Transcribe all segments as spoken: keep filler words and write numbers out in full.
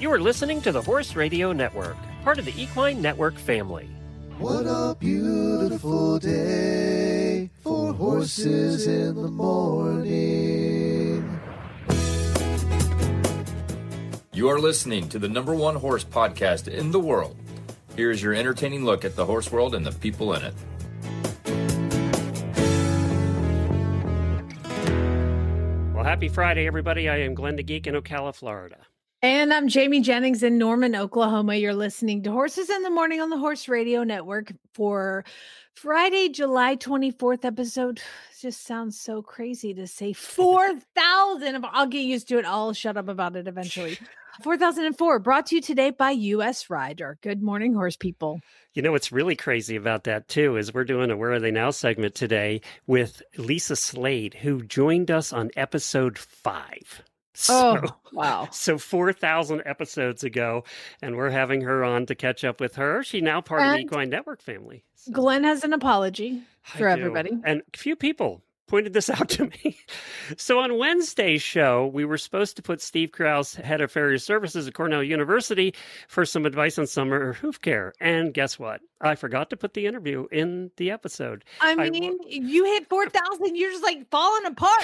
You are listening to the Horse Radio Network, part of the Equine Network family. What a beautiful day for horses in the morning. You are listening to the number one horse podcast in the world. Here's your entertaining look at the horse world and the people in it. Well, happy Friday, everybody. I am Glenn the Geek in Ocala, Florida. And I'm Jamie Jennings in Norman, Oklahoma. You're listening to Horses in the Morning on the Horse Radio Network for Friday, July twenty-fourth episode. It just sounds so crazy to say four thousand. I'll get used to it. I'll shut up about it eventually. four thousand four, brought to you today by U S Rider. Good morning, horse people. You know, what's really crazy about that, too, is we're doing a Where Are They Now segment today with Lisa Slade, who joined us on episode five. So, oh, wow. So four thousand episodes ago, and we're having her on to catch up with her. She's now part and of the Equine Network family. So. Glenn has an apology for everybody. And a few people pointed this out to me. So on Wednesday's show, we were supposed to put Steve Krause, head of farrier services at Cornell University, for some advice on summer hoof care. And guess what? I forgot to put the interview in the episode. I mean, I, you hit four thousand, you're just like falling apart.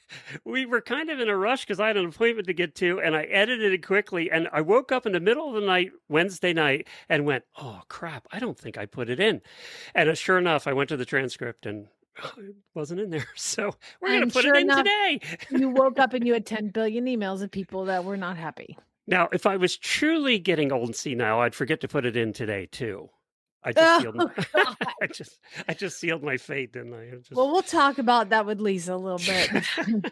We were kind of in a rush because I had an appointment to get to, and I edited it quickly. And I woke up in the middle of the night, Wednesday night, and went, oh, crap, I don't think I put it in. And uh, sure enough, I went to the transcript and it wasn't in there. So we're going to put sure it in enough, today. You woke up and you had ten billion emails of people that were not happy. Now, if I was truly getting old and senile, I'd forget to put it in today, too. I just, oh, sealed my, I just I just sealed my fate, didn't I? Just... Well, we'll talk about that with Lisa a little bit.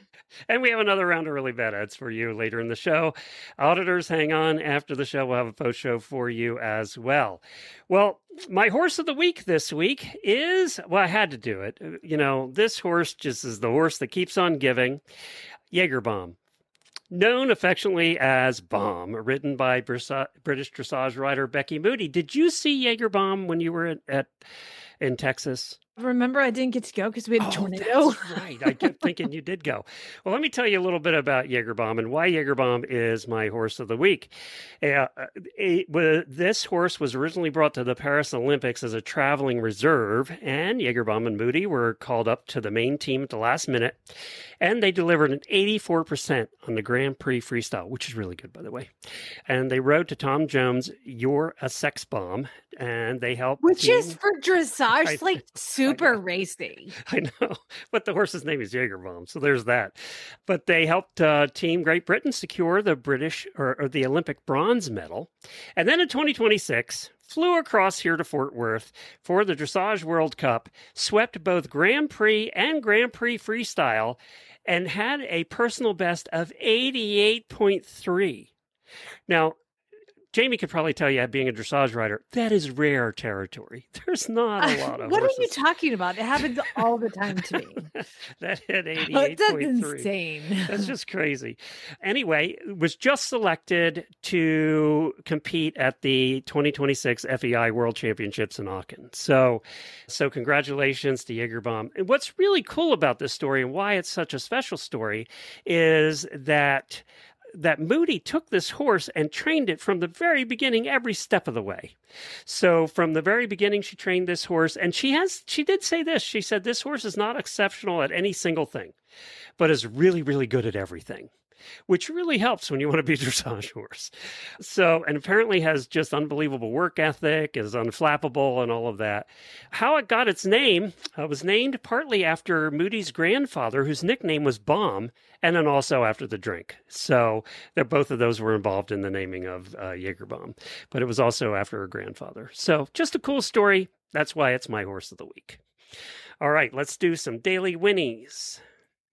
And we have another round of really bad ads for you later in the show. Auditors, hang on. After the show, we'll have a post show for you as well. Well, my horse of the week this week is, well, I had to do it. You know, this horse just is the horse that keeps on giving. Jaeger Bomb. Known affectionately as Bomb, written by British dressage rider Becky Moody. Did you see Jaeger Bomb when you were at, at in Texas? Remember, I didn't get to go because we had a oh, tornado. That's right. I kept thinking you did go. Well, let me tell you a little bit about Jaeger Bomb and why Jaeger Bomb is my horse of the week. Uh, it, it, this horse was originally brought to the Paris Olympics as a traveling reserve, and Jaeger Bomb and Moody were called up to the main team at the last minute, and they delivered an eighty-four percent on the Grand Prix Freestyle, which is really good, by the way. And they rode to Tom Jones' You're a Sex Bomb, and they helped. Which team... is for dressage, I, like super racy. I know, but the horse's name is Jaeger Bomb, so there's that. But they helped uh, Team Great Britain secure the British or, or the Olympic bronze medal. And then in twenty twenty-six, flew across here to Fort Worth for the Dressage World Cup, swept both Grand Prix and Grand Prix Freestyle, and had a personal best of eighty-eight point three. Now, Jamie could probably tell you, being a dressage rider, that is rare territory. There's not a lot of What horses. are you talking about? It happens all the time to me. That hit eighty-eight point three. That's insane. That's just crazy. Anyway, was just selected to compete at the twenty twenty-six F E I World Championships in Aachen. So, so congratulations to Jaeger Bomb. And what's really cool about this story and why it's such a special story is that that Moody took this horse and trained it from the very beginning, every step of the way. So from the very beginning, she trained this horse, and she has, she did say this. She said, this horse is not exceptional at any single thing, but is really, really good at everything, which really helps when you want to be a dressage horse. So, and apparently has just unbelievable work ethic, is unflappable and all of that. How it got its name uh, was named partly after Moody's grandfather, whose nickname was Bomb, and then also after the drink. So that both of those were involved in the naming of uh, Jaeger Bomb, but it was also after her grandfather. So just a cool story. That's why it's my horse of the week. All right, let's do some daily whinnies.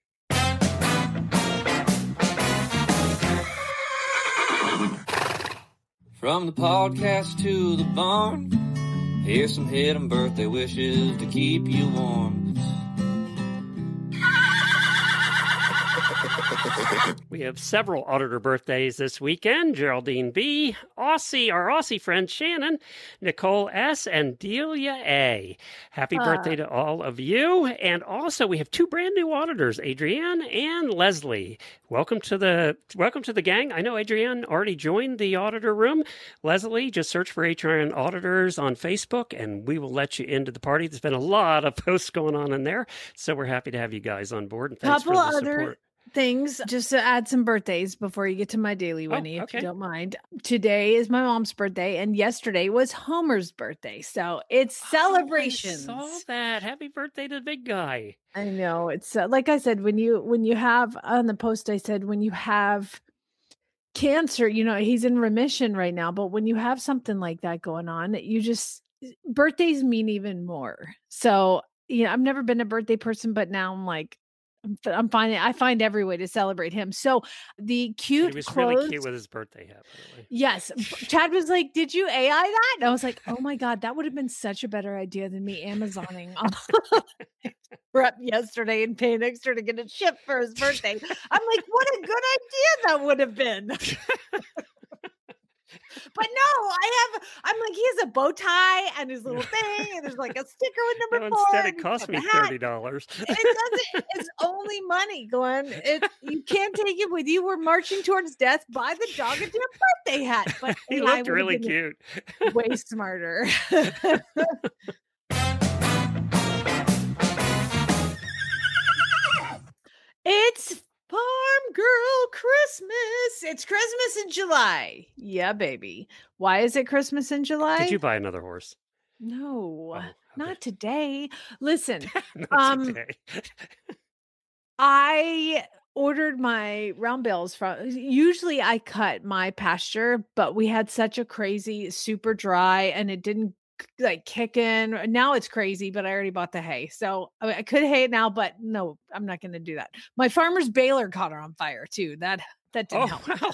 From the podcast to the barn, here's some hidden birthday wishes to keep you warm. We have several auditor birthdays this weekend. Geraldine B., Aussie, our Aussie friend Shannon, Nicole S., and Delia A. Happy Uh. birthday to all of you. And also we have two brand new auditors, Adrienne and Leslie. Welcome to the welcome to the gang. I know Adrienne already joined the auditor room. Leslie, just search for H R N Auditors on Facebook and we will let you into the party. There's been a lot of posts going on in there, so we're happy to have you guys on board. And thanks Couple for the other support. things just to add some birthdays before you get to my daily, Oh, Winnie, if okay. you don't mind. Today is my mom's birthday, and yesterday was Homer's birthday. So it's celebrations. Oh, I saw that. Happy birthday to the big guy. I know it's uh, like I said, when you when you have on the post, I said when you have cancer, you know, he's in remission right now, but when you have something like that going on, you just birthdays mean even more. So, you know, I've never been a birthday person, but now I'm like, I'm, f- I'm finding I find every way to celebrate him. So the And cute he was clothes. really cute with his birthday hat, by the way. Yes. b- Chad was like, "Did you A I that?" And I was like, "Oh my God, that would have been such a better idea than me Amazoning we're up yesterday and paying extra to get it shipped for his birthday." I'm like, what a good idea that would have been. But no, I have, I'm like, he has a bow tie and his little thing, and there's like a sticker with No, number four. instead and it he's cost got me the hat. thirty dollars. It doesn't, it's only money, Glenn. It, you can't take it with you. We're marching towards death. Buy the dog a damn birthday hat. But He A I looked would have really been cute. way smarter. It's Farm Girl Christmas. It's Christmas in July. Yeah, baby. Why is it Christmas in July? Did you buy another horse? No, Oh, okay. not today. Listen, Not um, today. I ordered my round bales from, usually I cut my pasture, but we had such a crazy, super dry, and it didn't like kick in. Now it's crazy, but I already bought the hay. So I, mean, I could hay it now, but no, I'm not going to do that. My farmer's baler caught on fire too. That that didn't Oh, help. wow.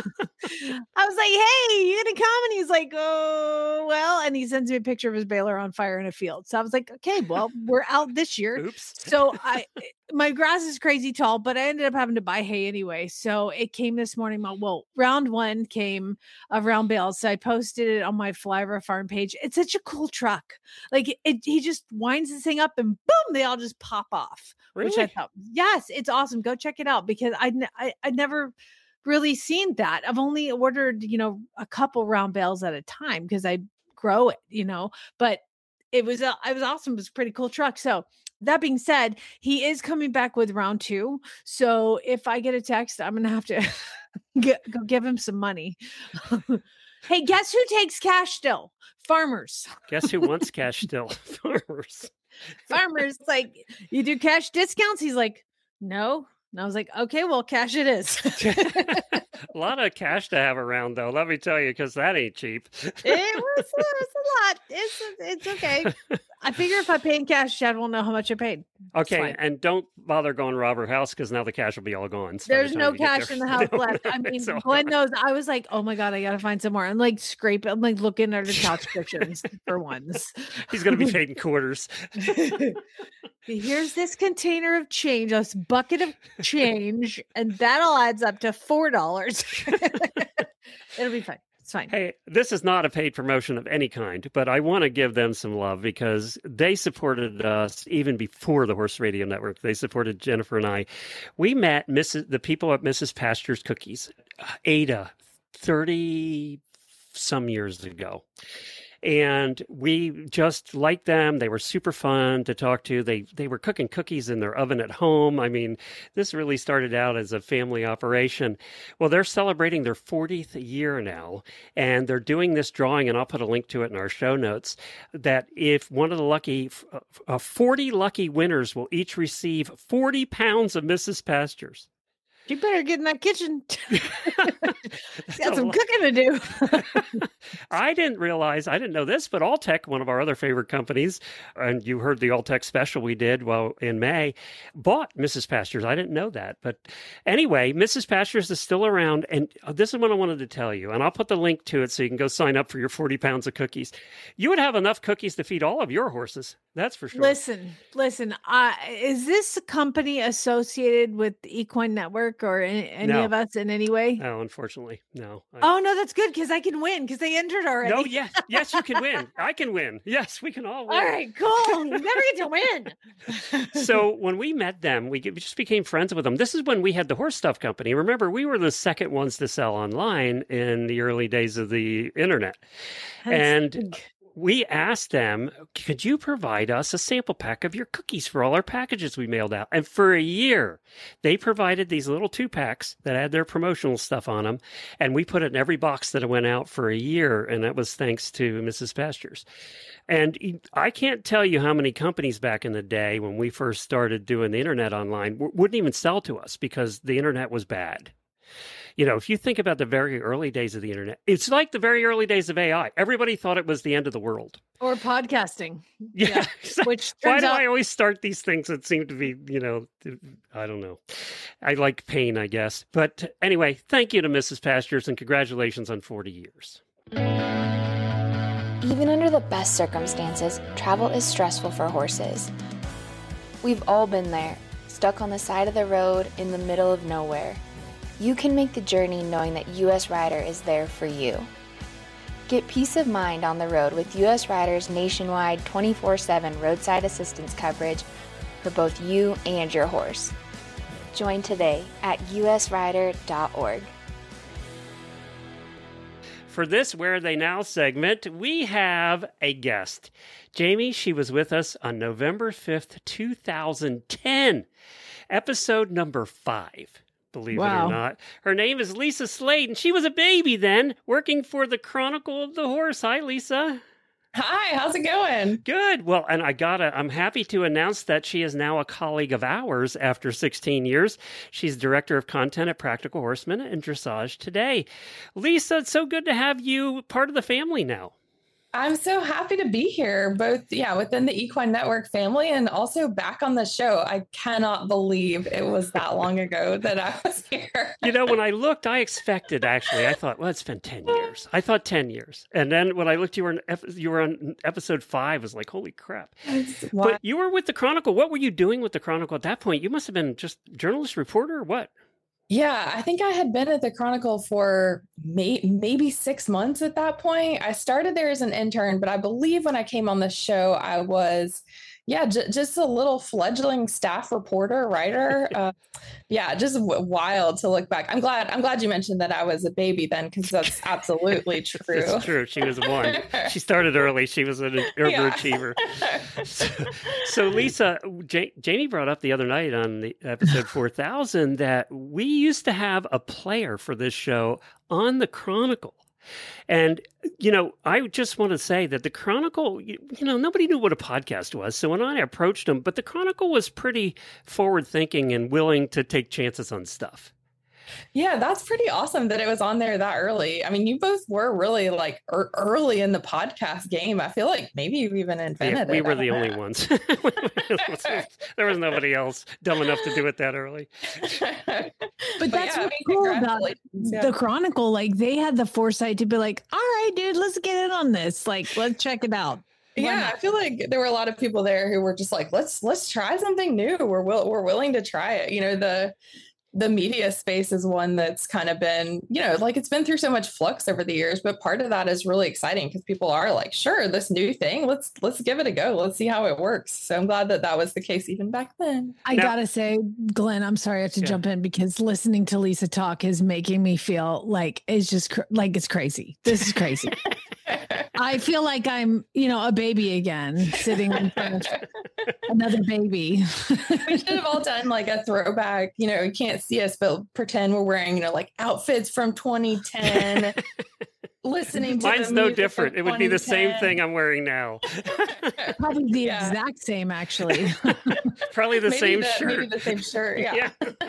I was like, "Hey, you gonna come?" And he's like, "Oh, well." And he sends me a picture of his baler on fire in a field. So I was like, "Okay, well, we're out this year." Oops. So I, my grass is crazy tall, but I ended up having to buy hay anyway. So it came this morning. My, well, round one came of round bales. So I posted it on my Flyra farm page. It's such a cool truck. Like it, he just winds this thing up and boom, they all just pop off. Which I Really? thought, yes, it's awesome. Go check it out because I, I, I never really seen that. I've only ordered, you know, a couple round bales at a time because I grow it, you know, but it was, uh, it was awesome. It was a pretty cool truck. So that being said, he is coming back with round two. So if I get a text, I'm going to have to get, go give him some money. Hey, guess who takes cash still? Farmers. Guess who wants cash still? Farmers. Farmers, like, you do cash discounts? He's like, no. And I was like, okay, well, cash it is. A lot of cash to have around, though. Let me tell you, because that ain't cheap. It was, it was a lot. It's it's okay. I figure if I pay in cash, Chad won't know how much I paid. Okay, fine. and don't bother going to rob her house because now the cash will be all gone. by the There's time no you get cash there. in the house left. I mean, So Glenn hard. knows. I was like, oh my God, I got to find some more. I'm like scraping, I'm like looking under couch cushions for ones. He's going to be paid in quarters. Here's this container of change, this bucket of change, and that all adds up to four dollars. It'll be fine. It's fine. Hey, this is not a paid promotion of any kind, but I want to give them some love because they supported us even before the Horse Radio Network. They supported Jennifer and I. We met Missus the people at Missus Pasture's Cookies, Ada, thirty some years ago. And we just liked them. They were super fun to talk to. They they were cooking cookies in their oven at home. I mean, this really started out as a family operation. Well, they're celebrating their fortieth year now, and they're doing this drawing, and I'll put a link to it in our show notes, that if one of the lucky, uh, forty lucky winners will each receive forty pounds of Missus Pastures. You better get in that kitchen. That's Got a some lot. cooking to do. I didn't realize, I didn't know this, but Alltech, one of our other favorite companies, and you heard the Alltech special we did well in May, bought Missus Pastures. I didn't know that. But anyway, Missus Pastures is still around. And this is what I wanted to tell you. And I'll put the link to it so you can go sign up for your forty pounds of cookies. You would have enough cookies to feed all of your horses. That's for sure. Listen, listen. Uh, is this company associated with the Equine Network or any, any No. of us in any way? No, unfortunately, no. I- Oh no, that's good because I can win because they entered already. No, yes, yes, you can win. I can win. Yes, we can all win. All right, cool. You never get to win. So when we met them, we we just became friends with them. This is when we had the horse stuff company. Remember, we were the second ones to sell online in the early days of the internet. And we asked them, could you provide us a sample pack of your cookies for all our packages we mailed out? And for a year, they provided these little two packs that had their promotional stuff on them. And we put it in every box that went out for a year. And that was thanks to Missus Pastures. And I can't tell you how many companies back in the day when we first started doing the internet online w- wouldn't even sell to us because the internet was bad. You know, if you think about the very early days of the internet, it's like the very early days of A I. Everybody thought it was the end of the world. Or podcasting. Yeah. Yeah. So Which why turns do out I always start these things that seem to be, you know, I don't know. I like pain, I guess. But anyway, thank you to Missus Pastures and congratulations on forty years. Even under the best circumstances, travel is stressful for horses. We've all been there, stuck on the side of the road in the middle of nowhere. You can make the journey knowing that U S Rider is there for you. Get peace of mind on the road with U S Rider's nationwide twenty-four seven roadside assistance coverage for both you and your horse. Join today at u s rider dot org. For this Where Are They Now segment, we have a guest. Jamie, she was with us on November fifth, two thousand ten, episode number five. Believe Wow. it or not. Her name is Lisa Slade, and she was a baby then, working for the Chronicle of the Horse. Hi, Lisa. Hi, how's it going? Good. Well, and I gotta, I'm happy to announce that she is now a colleague of ours after sixteen years. She's director of content at Practical Horseman and Dressage Today. Lisa, it's so good to have you part of the family now. I'm so happy to be here, both, yeah, within the Equine Network family and also back on the show. I cannot believe it was that long ago that I was here. You know, when I looked, I expected actually, I thought, well, it's been ten years. I thought ten years. And then when I looked, you were, in, ep- you were on episode five, I was like, holy crap. But you were with the Chronicle. What were you doing with the Chronicle at that point? You must have been just journalist, reporter, or what? Yeah, I think I had been at the Chronicle for may- maybe six months at that point. I started there as an intern, but I believe when I came on the show, I was, yeah, j- just a little fledgling staff reporter, writer. Uh, yeah, just w- wild to look back. I'm glad. I'm glad you mentioned that I was a baby then, because that's absolutely true. It's true. She was one. She started early. She was an overachiever. Yeah. so, so, Lisa, J- Jamie brought up the other night on the episode four thousand that we used to have a player for this show on the Chronicle. And, you know, I just want to say that the Chronicle, you, you know, nobody knew what a podcast was. So when I approached them, but the Chronicle was pretty forward thinking and willing to take chances on stuff. Yeah, that's pretty awesome that it was on there that early. I mean, you both were really like er- early in the podcast game. I feel like maybe you even invented Yeah, we it. were I the don't only know. ones. There was nobody else dumb enough to do it that early. But, But that's yeah, I what's mean, cool about congratulations, yeah. the Chronicle. Like they had the foresight to be like, all right, dude, let's get in on this. Like, let's check it out. Why Yeah, not? I feel like there were a lot of people there who were just like, let's let's try something new. We're will we're willing to try it. You know, the the media space is one that's kind of been, you know, like it's been through so much flux over the years, but part of that is really exciting because people are like, sure, this new thing, let's let's give it a go. Let's see how it works. So I'm glad that that was the case even back then. I Now- gotta say, Glenn, I'm sorry I have to Yeah. jump in because listening to Lisa talk is making me feel like it's just cr- like it's crazy. This is crazy. I feel like I'm, you know, a baby again, sitting in front of another baby. We should have all done like a throwback, you know, you can't see us, but pretend we're wearing, you know, like outfits from twenty ten, listening to Mine's the no music of different. It would be the same twenty ten. thing I'm wearing now. Probably the Yeah. exact same, actually. Probably the Maybe same the, shirt. Maybe the same shirt. Yeah. Yeah.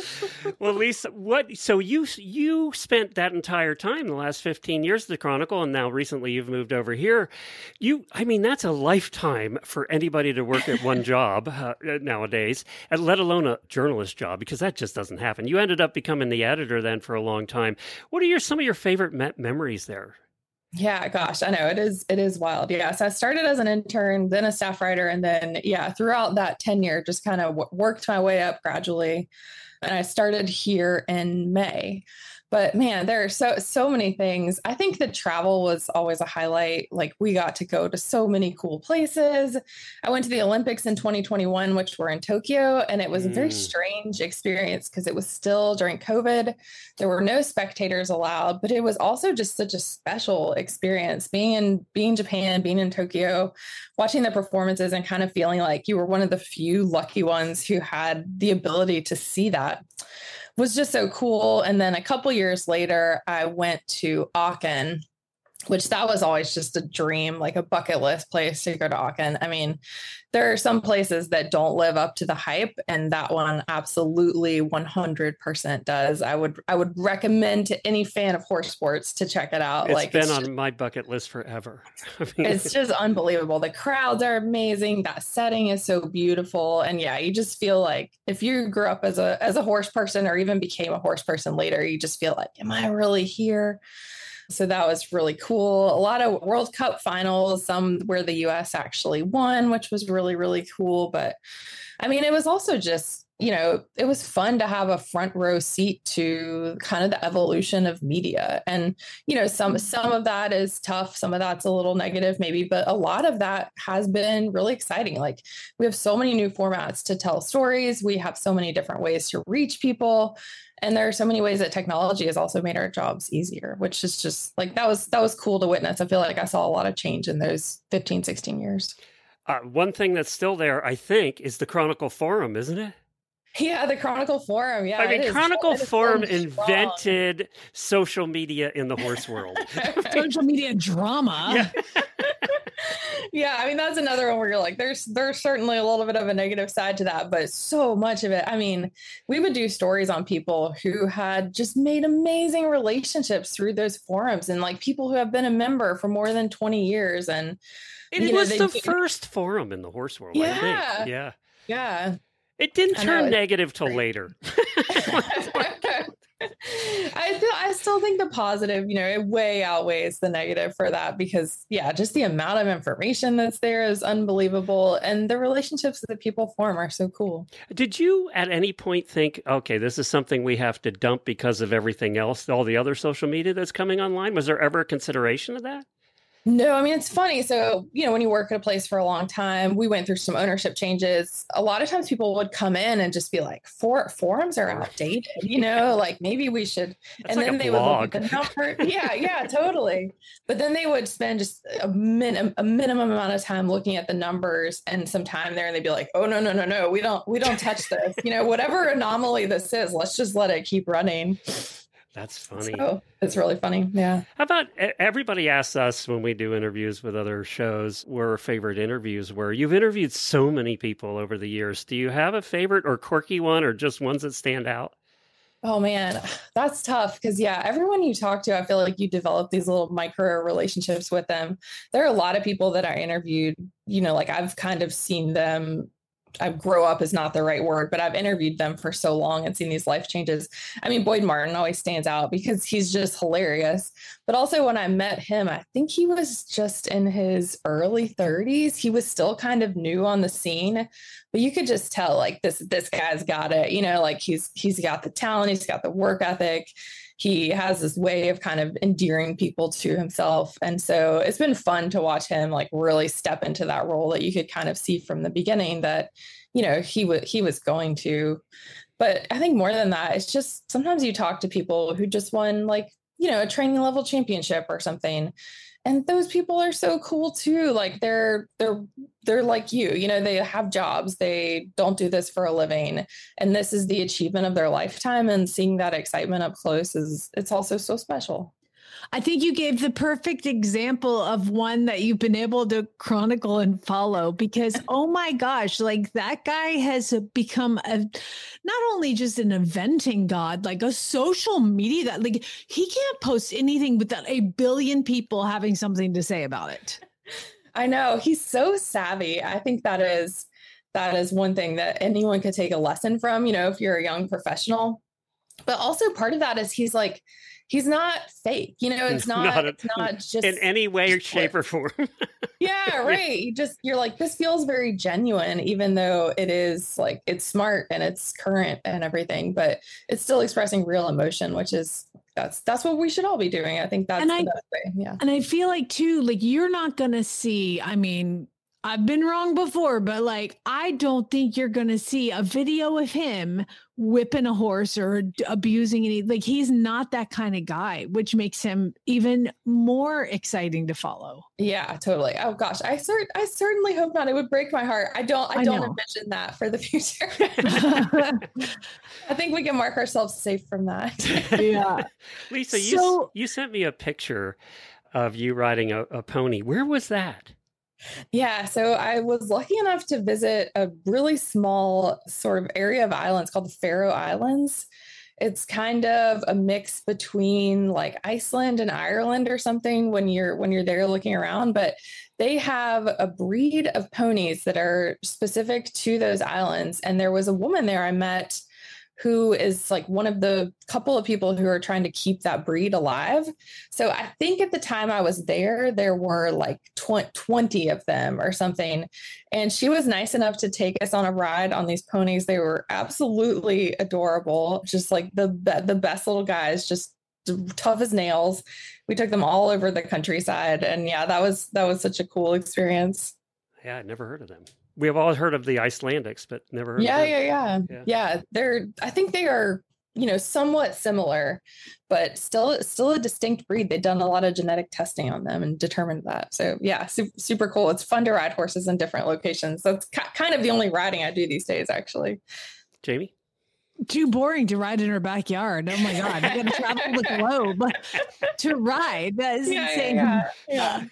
Well, Lisa, what? So you you spent that entire time, the last fifteen years, at the Chronicle, and now recently you've moved over here. You, I mean, that's a lifetime for anybody to work at one job uh, nowadays, and let alone a journalist job, because that just doesn't happen. You ended up becoming the editor then for a long time. What are your some of your favorite me- memories there? Yeah, gosh, I know it is. It is wild. Yeah. So I started as an intern, then a staff writer. And then, yeah, throughout that tenure, just kind of w- worked my way up gradually. And I started here in May. But man, there are so, so many things. I think the travel was always a highlight. Like we got to go to so many cool places. I went to the Olympics in twenty twenty-one, which were in Tokyo. And it was a very strange experience because it was still during COVID. There were no spectators allowed, but it was also just such a special experience being in, being in Japan, being in Tokyo, watching the performances and kind of feeling like you were one of the few lucky ones who had the ability to see that. Was just so cool. And then a couple years later, I went to Aachen, which that was always just a dream, like a bucket list place to go to Aachen. I mean, there are some places that don't live up to the hype, and that one absolutely one hundred percent does. I would I would recommend to any fan of horse sports to check it out. It's like been it's on just, my bucket list forever. I mean, it's just unbelievable. The crowds are amazing. That setting is so beautiful. And yeah, you just feel like if you grew up as a as a horse person or even became a horse person later, you just feel like, am I really here? So that was really cool. A lot of World Cup finals, some where the U S actually won, which was really, really cool. But I mean, it was also just, you know, it was fun to have a front row seat to kind of the evolution of media. And, you know, some some of that is tough. Some of that's a little negative maybe, but a lot of that has been really exciting. Like we have so many new formats to tell stories. We have so many different ways to reach people. And there are so many ways that technology has also made our jobs easier, which is just like, that was, that was cool to witness. I feel like I saw a lot of change in those fifteen, sixteen years. Uh, one thing that's still there, I think, is the Chronicle Forum, isn't it? Yeah, the Chronicle Forum. Yeah, I mean, it is, Chronicle it is Forum so invented social media in the horse world. Social media drama. Yeah. Yeah, I mean, that's another one where you're like, there's there's certainly a little bit of a negative side to that, but so much of it. I mean, we would do stories on people who had just made amazing relationships through those forums, and like people who have been a member for more than twenty years. And it you was know, the they, first forum in the horse world, yeah, I think. Yeah. Yeah. It didn't I turn know, negative till later. I feel, I still think the positive, you know, it way outweighs the negative for that because, yeah, just the amount of information that's there is unbelievable. And the relationships that people form are so cool. Did you at any point think, okay, this is something we have to dump because of everything else, all the other social media that's coming online? Was there ever a consideration of that? No, I mean, it's funny. So, you know, when you work at a place for a long time, we went through some ownership changes. A lot of times people would come in and just be like, For, forums are outdated, you know, like maybe we should. That's and like then a they blog. would look at the number. Yeah, yeah, totally. But then they would spend just a, min- a minimum amount of time looking at the numbers and some time there. And they'd be like, oh, no, no, no, no, we don't, we don't touch this. You know, whatever anomaly this is, let's just let it keep running. That's funny. So it's really funny. Yeah. How about everybody asks us when we do interviews with other shows where our favorite interviews were? You've interviewed so many people over the years. Do you have a favorite or quirky one or just ones that stand out? Oh man, that's tough. Cause yeah, everyone you talk to, I feel like you develop these little micro relationships with them. There are a lot of people that I interviewed, you know, like I've kind of seen them I grow up is not the right word, but I've interviewed them for so long and seen these life changes. I mean, Boyd Martin always stands out because he's just hilarious. But also when I met him, I think he was just in his early thirties. He was still kind of new on the scene, but you could just tell like this, this guy's got it, you know, like he's, he's got the talent, he's got the work ethic. He has this way of kind of endearing people to himself. And so it's been fun to watch him like really step into that role that you could kind of see from the beginning that, you know, he would, he was going to. But I think more than that, it's just sometimes you talk to people who just won like, you know, a training level championship or something. And those people are so cool too. Like they're, they're, they're like you, you know, they have jobs, they don't do this for a living. And this is the achievement of their lifetime. And seeing that excitement up close is, it's also so special. I think you gave the perfect example of one that you've been able to chronicle and follow because, oh my gosh, like that guy has become a, not only just an eventing god, like a social media god. Like he can't post anything without a billion people having something to say about it. I know, he's so savvy. I think that is that is one thing that anyone could take a lesson from, you know, if you're a young professional. But also part of that is he's like, he's not fake, you know, it's not, not a, it's not just in any way, shape, or form. Yeah, right. You just, you're like, this feels very genuine, even though it is like, it's smart and it's current and everything, but it's still expressing real emotion, which is, that's, that's what we should all be doing. I think that's and the I, best way. Yeah. And I feel like too, like you're not going to see, I mean, I've been wrong before, but like, I don't think you're going to see a video of him whipping a horse or d- abusing any, like he's not that kind of guy, which makes him even more exciting to follow. Yeah, totally. Oh gosh. I cert- I certainly hope not. It would break my heart. I don't, I, I don't know. envision that for the future. I think we can mark ourselves safe from that. Yeah. Lisa, you, So- you sent me a picture of you riding a, a pony. Where was that? Yeah, so I was lucky enough to visit a really small sort of area of islands called the Faroe Islands. It's kind of a mix between like Iceland and Ireland or something when you're when you're there looking around, but they have a breed of ponies that are specific to those islands. And there was a woman there I met who is like one of the couple of people who are trying to keep that breed alive. So I think at the time I was there, there were like twenty of them or something. And she was nice enough to take us on a ride on these ponies. They were absolutely adorable. Just like the, the best little guys, just tough as nails. We took them all over the countryside. And yeah, that was, that was such a cool experience. Yeah, I'd never heard of them. We have all heard of the Icelandics, but never heard yeah, of them. Yeah, yeah, yeah. Yeah, they're, I think they are, you know, somewhat similar, but still, still a distinct breed. They've done a lot of genetic testing on them and determined that. So yeah, super, super cool. It's fun to ride horses in different locations. That's ca- kind of the only riding I do these days, actually. Jamie? Too boring to ride in her backyard. Oh my God. You got to travel the globe to ride. That is yeah, insane. Yeah, yeah.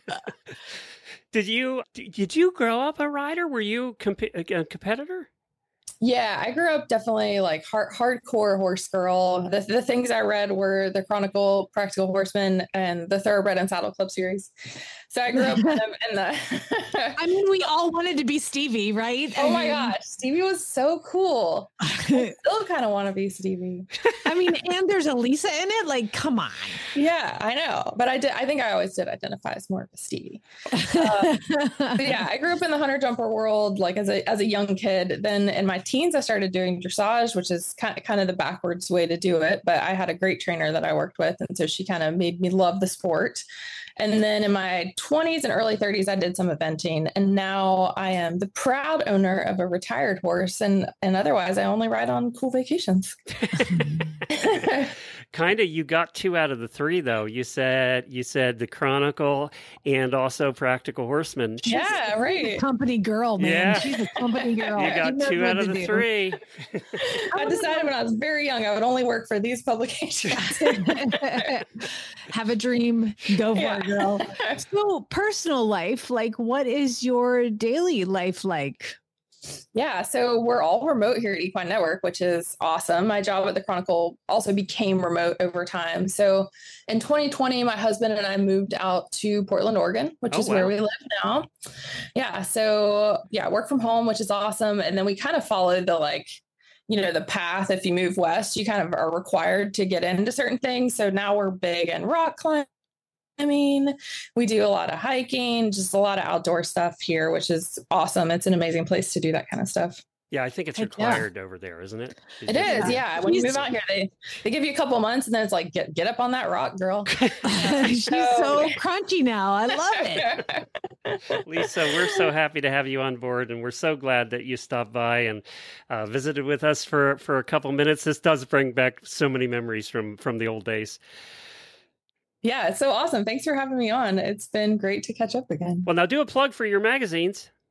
Did you did you grow up a rider? Were you comp- a competitor? Yeah, I grew up definitely like hard, hardcore horse girl. The, the things I read were the Chronicle, Practical Horseman, and the Thoroughbred and Saddle Club series. So I grew up in the. In the I mean, we all wanted to be Stevie, right? Oh I my mean, gosh, Stevie was so cool. I still kind of want to be Stevie. I mean, and there's a Lisa in it. Like, come on. Yeah, I know, but I did. I think I always did identify as more of a Stevie. Uh, but yeah, I grew up in the hunter jumper world, like as a as a young kid. Then in my teens, I started doing dressage, which is kind of, kind of the backwards way to do it. But I had a great trainer that I worked with, and so she kind of made me love the sport. And then in my twenties and early thirties, I did some eventing, and now I am the proud owner of a retired horse. And and otherwise, I only ride on cool vacations. Kind of, you got two out of the three, though. You said you said the Chronicle and also Practical Horseman. She's yeah, right. A company girl, man. Yeah. She's a company girl. You got She two knows out what of to the do. three. I decided when I was very young, I would only work for these publications. Have a dream, go for Yeah. it, girl. So, personal life, like, what is your daily life like? Yeah, so we're all remote here at Equine Network, which is awesome. My job at the Chronicle also became remote over time. So in twenty twenty, my husband and I moved out to Portland, Oregon, which Oh, is wow. where we live now. Yeah, so yeah, work from home, which is awesome. And then we kind of followed the like, you know, the path. If you move west, you kind of are required to get into certain things. So now we're big in rock climbing. I mean, we do a lot of hiking, just a lot of outdoor stuff here, which is awesome. It's an amazing place to do that kind of stuff. Yeah, I think it's Heck yeah. required over there, isn't it? It is, yeah. When you move out here, they, they give you a couple of months and then it's like, get get up on that rock, girl. She's so crunchy now. I love it. Lisa, we're so happy to have you on board, and we're so glad that you stopped by and uh, visited with us for, for a couple minutes. This does bring back so many memories from, from the old days. Yeah, it's so awesome. Thanks for having me on. It's been great to catch up again. Well, now do a plug for your magazines.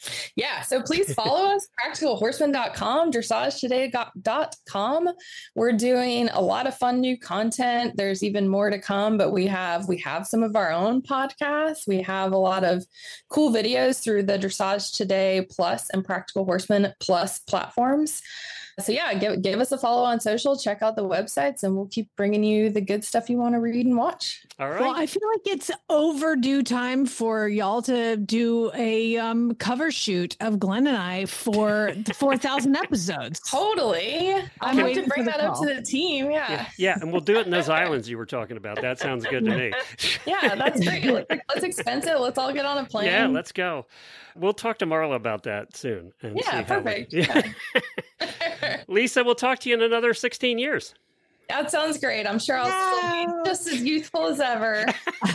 Yeah, so please follow us, practical horseman dot com, dressage today dot com. We're doing a lot of fun new content. There's even more to come, but we have we have some of our own podcasts. We have a lot of cool videos through the Dressage Today Plus and Practical Horseman Plus platforms. So yeah, give, give us a follow on social, check out the websites, and we'll keep bringing you the good stuff you want to read and watch. All right. Well, I feel like it's overdue time for y'all to do a um, cover shoot of Glenn and I for the four thousand episodes. Totally. I'm waiting waiting to bring for the that up call. to the team. Yeah. Yeah, yeah, and we'll do it in those islands you were talking about. That sounds good to me. Yeah, that's great. Let's, let's expense it. Let's all get on a plane. Yeah, let's go. We'll talk to Marla about that soon. And Yeah, see how we- perfect. yeah. Lisa, we'll talk to you in another sixteen years. That sounds great. I'm sure I'll still be just as youthful as ever.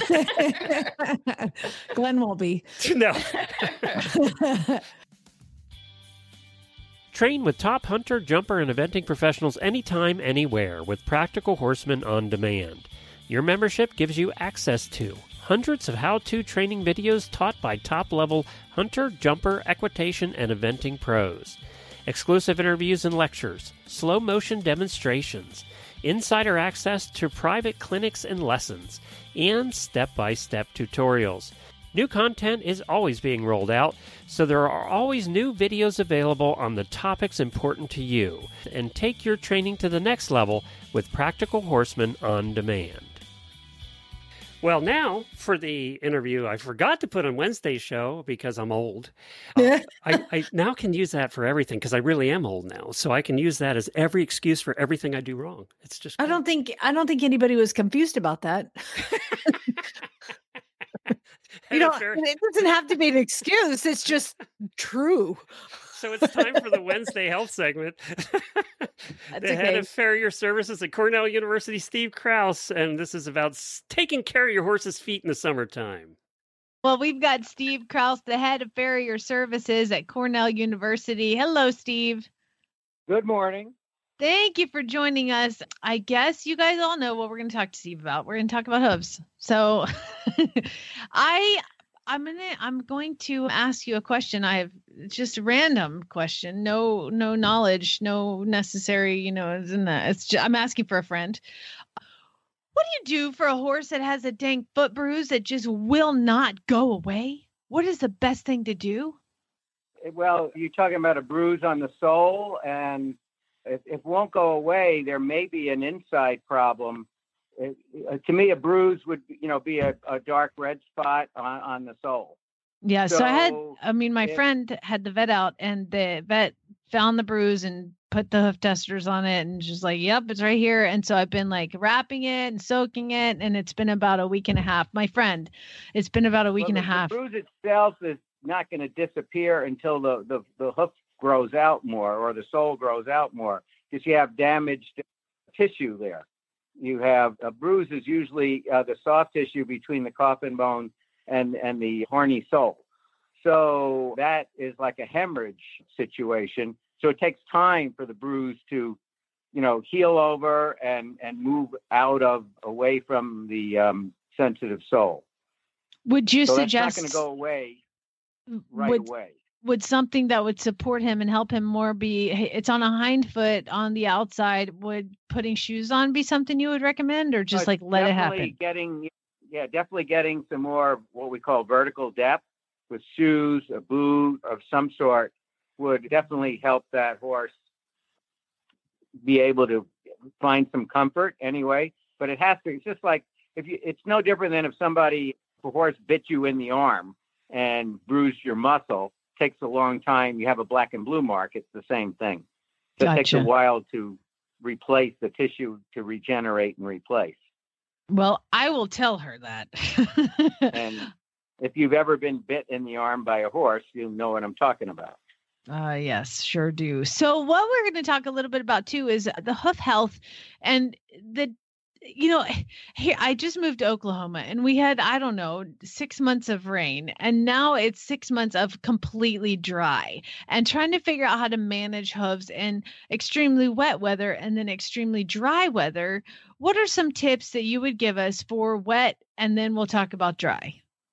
Glenn won't be. No. Train with top hunter, jumper, and eventing professionals anytime, anywhere with Practical Horseman on Demand. Your membership gives you access to hundreds of how-to training videos taught by top-level hunter, jumper, equitation, and eventing pros. Exclusive interviews and lectures, slow-motion demonstrations, insider access to private clinics and lessons, and step-by-step tutorials. New content is always being rolled out, so there are always new videos available on the topics important to you. And take your training to the next level with Practical Horseman on Demand. Well, now for the interview I forgot to put on Wednesday's show because I'm old. Uh, I, I now can use that for everything because I really am old now. So I can use that as every excuse for everything I do wrong. It's just I don't think I don't think anybody was confused about that. You know, it doesn't have to be an excuse. It's just true. So it's time for the Wednesday health segment. The That's head okay. of farrier services at Cornell University, Steve Krause, and this is about s- taking care of your horse's feet in the summertime. Well, we've got Steve Krause, the head of farrier services at Cornell University. Hello, Steve. Good morning. Thank you for joining us. I guess you guys all know what we're going to talk to Steve about. We're going to talk about hooves. So I I'm going to I'm going to ask you a question. I have it's just a random question. No no knowledge, no necessary, you know, isn't that it's just, I'm asking for a friend. What do you do for a horse that has a dang foot bruise that just will not go away? What is the best thing to do? Well, you're talking about a bruise on the sole, and if if it won't go away, there may be an inside problem. It, uh, to me, a bruise would, you know, be a, a dark red spot on, on the sole. Yeah. So, I had, So I mean, my if- friend had the vet out and the vet found the bruise and put the hoof testers on it and just like, yep, it's right here. And so I've been like wrapping it and soaking it. And it's been about a week and a half. My friend, it's been about a week Well, and a the- half. The bruise itself is not going to disappear until the, the, the hoof grows out more or the sole grows out more because you have damaged tissue there. You have a bruise is usually uh, the soft tissue between the coffin bone and, and the horny sole. So that is like a hemorrhage situation. So it takes time for the bruise to, you know, heal over and, and move out of away from the um, sensitive sole. Would you So suggest that's not going to go away right would, away. would something that would support him and help him more be, it's on a hind foot on the outside, would putting shoes on be something you would recommend or just Uh, like let it definitely happen? Getting, yeah, definitely getting some more what we call vertical depth with shoes, a boot of some sort would definitely help that horse be able to find some comfort anyway. But it has to, it's just like, if you, it's no different than if somebody, if a horse bit you in the arm and bruised your muscle, takes a long time. You have a black and blue mark. It's the same thing. So It takes a Gotcha. while to replace the tissue, to regenerate and replace. Well, I will tell her that. And if you've ever been bit in the arm by a horse, you'll know what I'm talking about. Uh, yes, sure do. So what we're going to talk a little bit about too is the hoof health and the, you know, here I just moved to Oklahoma and we had, I don't know, six months of rain and now it's six months of completely dry and trying to figure out how to manage hooves in extremely wet weather and then extremely dry weather. What are some tips that you would give us for wet? And then we'll talk about dry.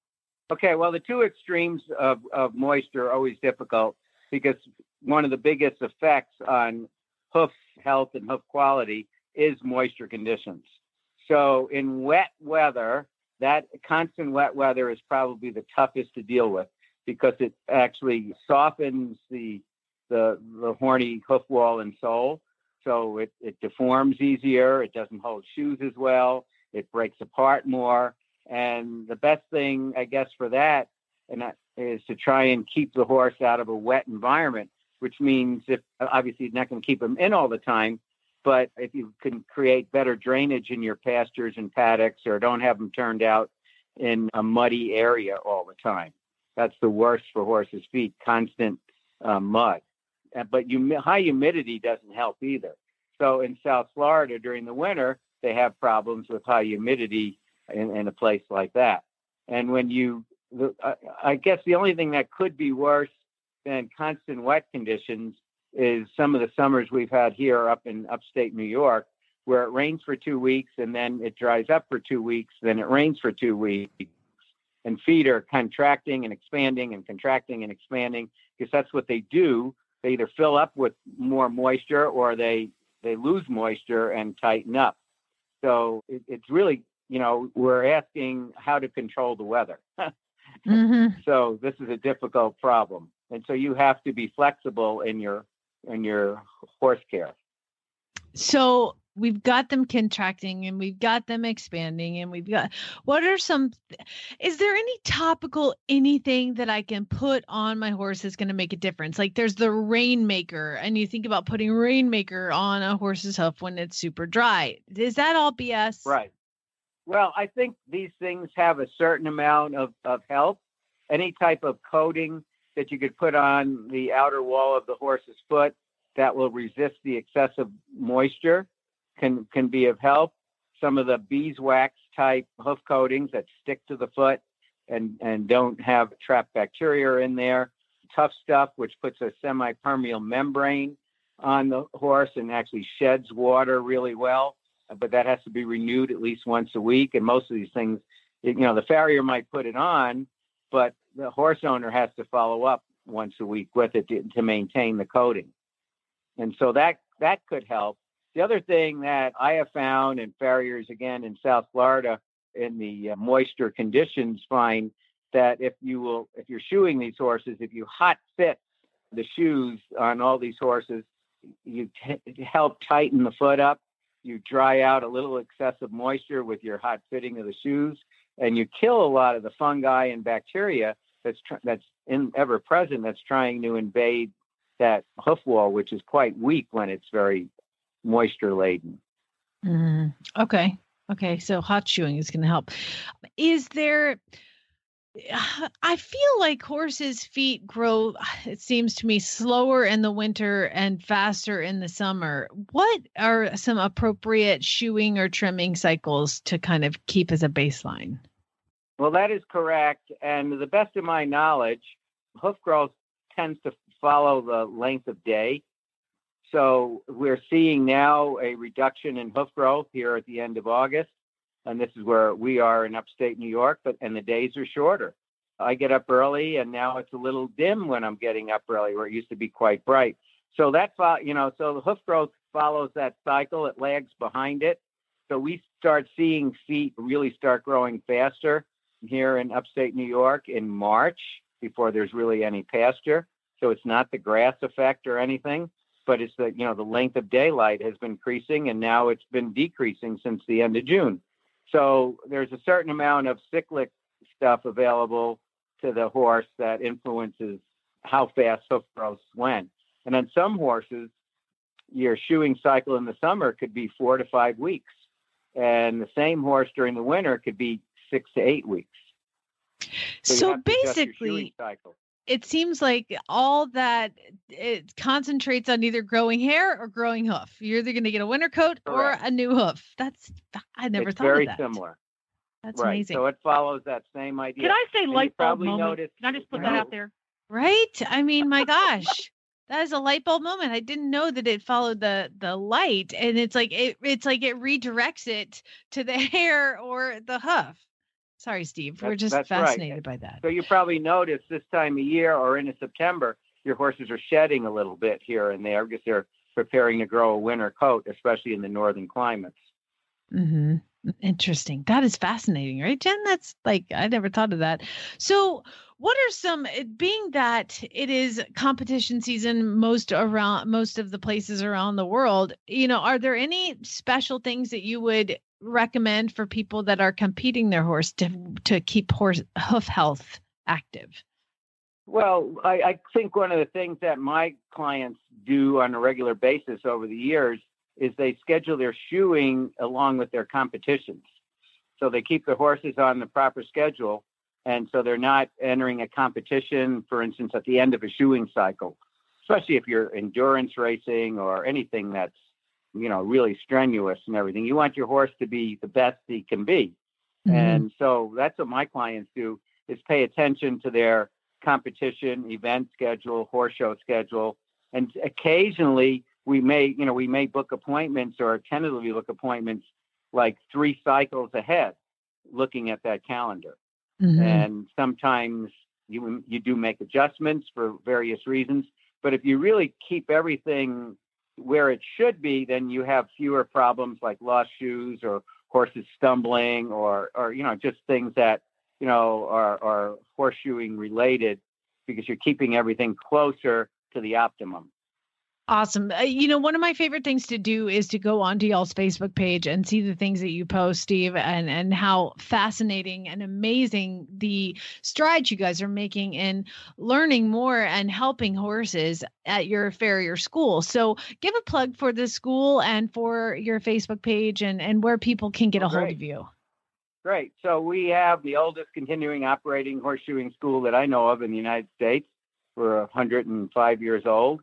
Okay, well, the two extremes of, of moisture are always difficult because one of the biggest effects on hoof health and hoof quality is moisture conditions. So in wet weather, that constant wet weather is probably the toughest to deal with because it actually softens the the, the horny hoof wall and sole. So it, it deforms easier. It doesn't hold shoes as well. It breaks apart more. And the best thing, I guess, for that and that is to try and keep the horse out of a wet environment, which means if obviously you're not going to keep them in all the time, but if you can create better drainage in your pastures and paddocks or don't have them turned out in a muddy area all the time. That's the worst for horses' feet, constant uh, mud. Uh, but you, high humidity doesn't help either. So in South Florida during the winter, they have problems with high humidity in, in a place like that. And when you, the, uh, I guess the only thing that could be worse than constant wet conditions is some of the summers we've had here up in upstate New York, where it rains for two weeks and then it dries up for two weeks, then it rains for two weeks. And feet are contracting and expanding and contracting and expanding because that's what they do. They either fill up with more moisture or they, they lose moisture and tighten up. So it, it's really, you know, we're asking how to control the weather. mm-hmm. So this is a difficult problem. And so you have to be flexible in your in your horse care. So we've got them contracting and we've got them expanding and we've got, what are some, is there any topical, anything that I can put on my horse that's going to make a difference? Like there's the Rainmaker and you think about putting Rainmaker on a horse's hoof when it's super dry. Is that all B S? Right. Well, I think these things have a certain amount of, of help. Any type of coating that you could put on the outer wall of the horse's foot that will resist the excessive moisture can can be of help. Some of the beeswax type hoof coatings that stick to the foot and, and don't have trapped bacteria in there. Tough Stuff, which puts a semi-permeable membrane on the horse and actually sheds water really well, but that has to be renewed at least once a week. And most of these things, you know, the farrier might put it on, but the horse owner has to follow up once a week with it to, to maintain the coating. And so that, that could help. The other thing that I have found, and farriers again in South Florida in the uh, moisture conditions find that if you will, if you're shoeing these horses, if you hot fit the shoes on all these horses, you t- help tighten the foot up. You dry out a little excessive moisture with your hot fitting of the shoes, and you kill a lot of the fungi and bacteria that's tr- that's in ever present that's trying to invade that hoof wall, which is quite weak when it's very moisture laden. Mm, okay. Okay. So hot shoeing is going to help. Is there, I feel like horses' feet grow, it seems to me, slower in the winter and faster in the summer. What are some appropriate shoeing or trimming cycles to kind of keep as a baseline? Well, that is correct. And to the best of my knowledge, hoof growth tends to follow the length of day. So we're seeing now a reduction in hoof growth here at the end of August. And this is where we are in upstate New York, but and the days are shorter. I get up early and now it's a little dim when I'm getting up early, where it used to be quite bright. So that, you know, so the hoof growth follows that cycle. It lags behind it. So we start seeing feet really start growing faster here in upstate New York in March before there's really any pasture. So it's not the grass effect or anything, but it's the, you know, the length of daylight has been increasing and now it's been decreasing since the end of June. So there's a certain amount of cyclic stuff available to the horse that influences how fast hoof growth went. And on some horses, your shoeing cycle in the summer could be four to five weeks. And the same horse during the winter could be six to eight weeks. So, so basically, it seems like all that it concentrates on either growing hair or growing hoof. You're either going to get a winter coat Correct. Or a new hoof. That's, I never it's thought very of that. Similar. That's right. amazing. So it follows that same idea. Can I say and light bulb probably moment? Noticed, Can I just put that out there? Right? I mean, my gosh. That is a light bulb moment. I didn't know that it followed the the light, and it's like it it's like it redirects it to the hair or the hoof. Sorry, Steve. That's, We're just that's fascinated right. by that. So you probably noticed this time of year or into September, your horses are shedding a little bit here and there because they're preparing to grow a winter coat, especially in the northern climates. Mm-hmm. Interesting. That is fascinating, right, Jen? That's like, I never thought of that. So what are some, being that it is competition season most around most of the places around the world, you know, are there any special things that you would recommend for people that are competing their horse to, to keep horse hoof health active? Well, I, I think one of the things that my clients do on a regular basis over the years is they schedule their shoeing along with their competitions. So they keep the horses on the proper schedule. And so they're not entering a competition, for instance, at the end of a shoeing cycle, especially if you're endurance racing or anything that's, you know, really strenuous and everything. You want your horse to be the best he can be. Mm-hmm. And so that's what my clients do, is pay attention to their competition, event schedule, horse show schedule. And occasionally we may, you know, we may book appointments or tentatively book appointments like three cycles ahead, looking at that calendar. Mm-hmm. And sometimes you you do make adjustments for various reasons. But if you really keep everything where it should be, then you have fewer problems like lost shoes or horses stumbling or, or you know, just things that, you know, are, are horseshoeing related, because you're keeping everything closer to the optimum. Awesome. Uh, you know, one of my favorite things to do is to go onto y'all's Facebook page and see the things that you post, Steve, and, and how fascinating and amazing the strides you guys are making in learning more and helping horses at your farrier school. So give a plug for the school and for your Facebook page and, and where people can get oh, a hold great. of you. Great. So we have the oldest continuing operating horseshoeing school that I know of in the United States. We're one hundred five years old.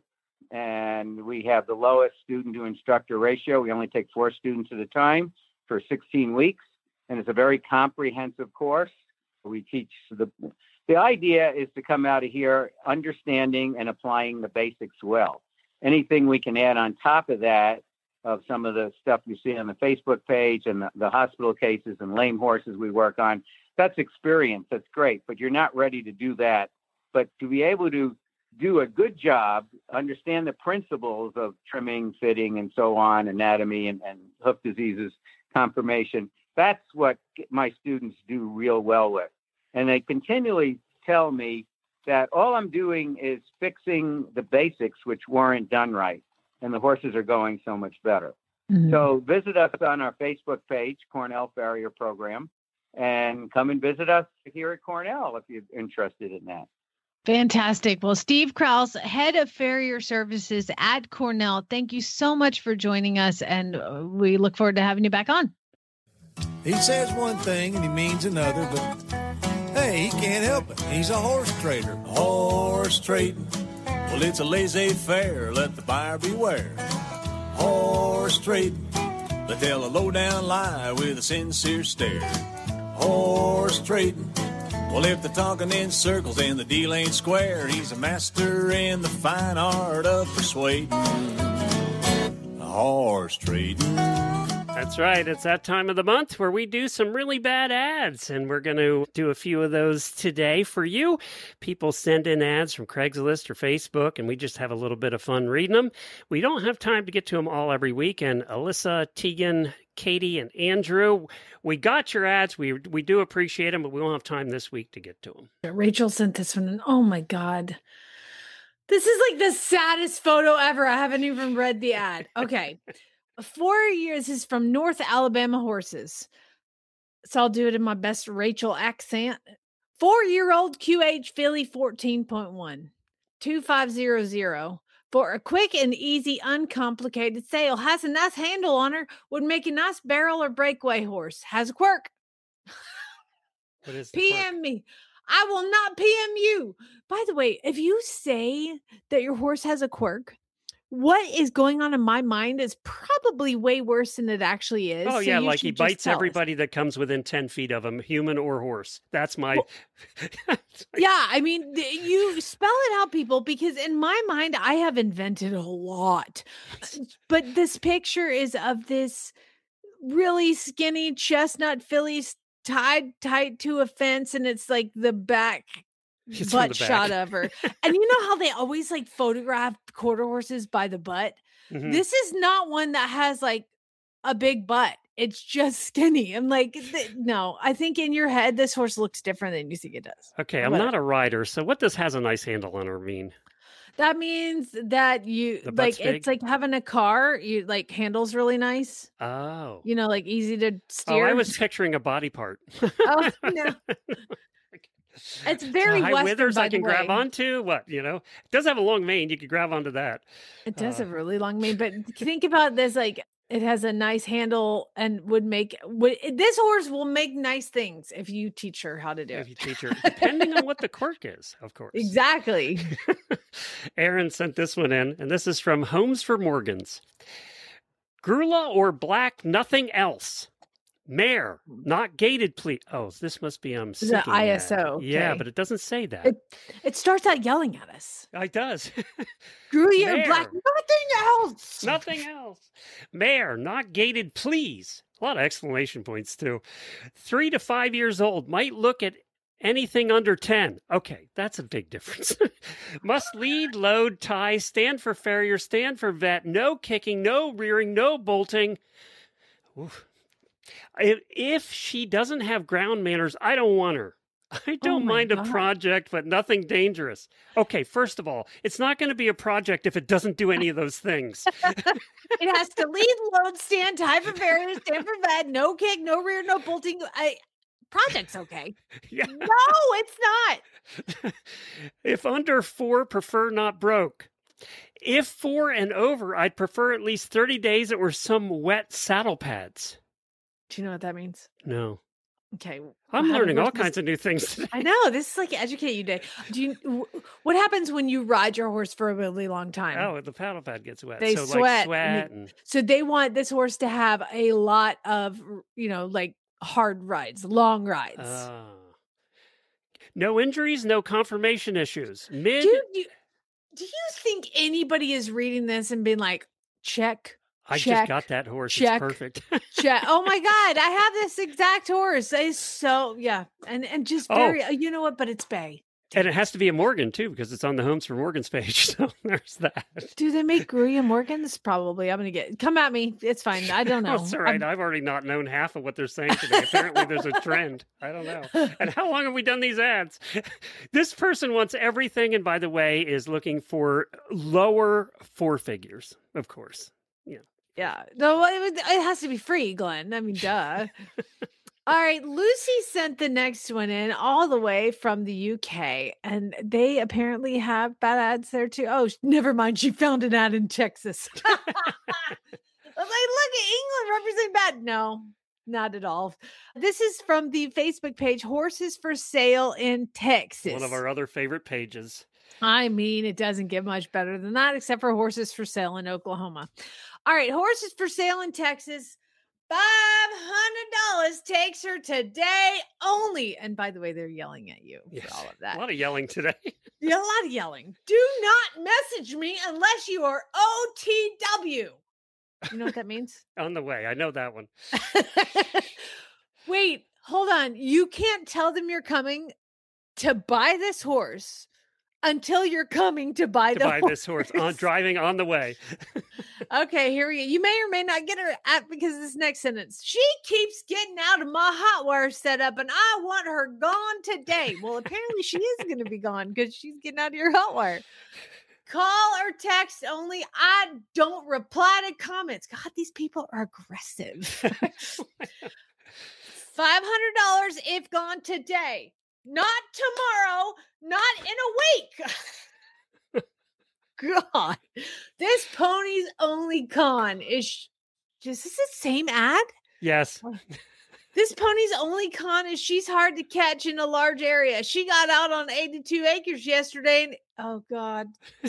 And we have the lowest student to instructor ratio. We only take four students at a time for sixteen weeks. And it's a very comprehensive course. We teach the, the idea is to come out of here understanding and applying the basics well. Anything we can add on top of that, of some of the stuff you see on the Facebook page and the, the hospital cases and lame horses we work on, that's experience. That's great. But you're not ready to do that. But to be able to do a good job, understand the principles of trimming, fitting, and so on, anatomy and, and hoof diseases, conformation. That's what my students do real well with. And they continually tell me that all I'm doing is fixing the basics, which weren't done right. And the horses are going so much better. Mm-hmm. So visit us on our Facebook page, Cornell Farrier Program, and come and visit us here at Cornell if you're interested in that. Fantastic. Well, Steve Krause, head of farrier services at Cornell, thank you so much for joining us, and we look forward to having you back on. He says one thing and he means another, but hey, he can't help it. He's a horse trader. Horse trading. Well, it's a laissez-faire. Let the buyer beware. Horse trading. They tell a low-down lie with a sincere stare. Horse trading. Well, if they're talking in circles and the deal ain't square, he's a master in the fine art of persuading. Horse trading. That's right. It's that time of the month where we do some really bad ads, and we're going to do a few of those today for you. People send in ads from Craigslist or Facebook, and we just have a little bit of fun reading them. We don't have time to get to them all every week, and Alyssa, Tegan, Katie, and Andrew, we got your ads. We we do appreciate them, but we won't have time this week to get to them. Rachel sent this one, and oh my God. This is like the saddest photo ever. I haven't even read the ad. Okay. Four years is from North Alabama Horses. So I'll do it in my best Rachel accent. Four-year-old Q H filly fourteen point one, two five zero zero. For a quick and easy, uncomplicated sale. Has a nice handle on her. Would make a nice barrel or breakaway horse. Has a quirk. What is P M quirk? Me. I will not P M you. By the way, if you say that your horse has a quirk, what is going on in my mind is probably way worse than it actually is. Oh, so yeah, like he bites tell everybody us. that comes within ten feet of him, human or horse. That's my... Well, yeah, I mean, you spell it out, people, because in my mind, I have invented a lot. But this picture is of this really skinny chestnut filly tied tight to a fence, and it's like the back It's from butt the back. shot of her. And you know how they always like photograph quarter horses by the butt? Mhm. This is not one that has like a big butt. It's just skinny. I'm like, th- no, I think in your head, this horse looks different than you think it does. Okay, I'm Whatever. not a rider, so what does has a nice handle on her mean? That means that you The like butt's big? it's like having a car. You like handles really nice. Oh. You know, like easy to Oh, steer. I was picturing a body part. Oh, no. It's very High Western, withers by I can the grab way. onto. What, you know? It does have a long mane. You could grab onto that. It does Uh, have really long mane, but think about this: like it has a nice handle and would make would this horse will make nice things if you teach her how to do If it. you teach her, depending on what the quirk is, of course. Exactly. Aaron sent this one in, and this is from Homes for Morgans. Grula or black, nothing else. Mare, not gated, please. Oh, this must be um The syncing I S O, that. Yeah, okay. but it doesn't say that. It it starts out yelling at us. It does. Grully or black, Mare. nothing else. Nothing else. Mare, not gated, please. A lot of exclamation points, too. Three to five years old, might look at anything under ten. Okay, that's a big difference. Must lead, load, tie, stand for farrier, stand for vet, no kicking, no rearing, no bolting. Oof. If, if she doesn't have ground manners, I don't want her. I don't my mind a God. project, but nothing dangerous. Okay, first of all, it's not going to be a project if it doesn't do any of those things. It has to lead, load, stand, tie for barrier, stand for vet, no kick, no rear, no bolting. I project's okay. Yeah. No, it's not. If under four, prefer not broke. If four and over, I'd prefer at least thirty days or some wet saddle pads. Do you know what that means? No. Okay. I'm how do learning all horses- kinds of new things today. I know this is like educate you day. Do you? wh- What happens when you ride your horse for a really long time? Oh, the paddle pad gets wet. They so sweat like and sweat they- and So they want this horse to have a lot of, you know, like hard rides, long rides. Ah. No injuries, no confirmation issues. Mid do you do you think anybody is reading this and being like, check, I check, just got that horse. check. It's perfect. check? Oh my god, I have this exact horse. It's so yeah, and and just Oh. very, you know what? But it's bay. And it has to be a Morgan too, because it's on the Homes for Morgan's page. So there's that. Do they make Gruyere Morgans? Probably. I'm gonna get come at me. It's fine. I don't know. That's all right. I'm- I've already not known half of what they're saying today. Apparently, there's a trend. I don't know. And how long have we done these ads? This person wants everything, and by the way, is looking for lower four figures, of course. Yeah. Yeah. No, it, would- it has to be free, Glenn. I mean, duh. All right. Lucy sent the next one in all the way from the U K, and they apparently have bad ads there too. Oh, sh- never mind. She found an ad in Texas. I was like, look at England representing bad. No, not at all. This is from the Facebook page Horses for Sale in Texas. One of our other favorite pages. I mean, it doesn't get much better than that, except for horses for sale in Oklahoma. All right, horses for sale in Texas. five hundred dollars takes her today only. And by the way, they're yelling at you Yes. for all of A that. lot of yelling today. Yeah, a lot of yelling. Do not message me unless you are O T W. You know what that means? On the way. I know that one. Wait, hold on. You can't tell them you're coming to buy this horse until you're coming to buy To the buy horse. this horse on driving on the way. Okay, here we go. You may or may not get her at because this next sentence. She keeps getting out of my hot wire setup and I want her gone today. Well, apparently she is going to be gone because she's getting out of your hot wire. Call or text only. I don't reply to comments. God, these people are aggressive. five hundred dollars if gone today. Not tomorrow. Not in a week. God, this pony's only con is. sh- Is this the same ad? Yes. This pony's only con is she's hard to catch in a large area. She got out on eighty-two acres yesterday, and oh God.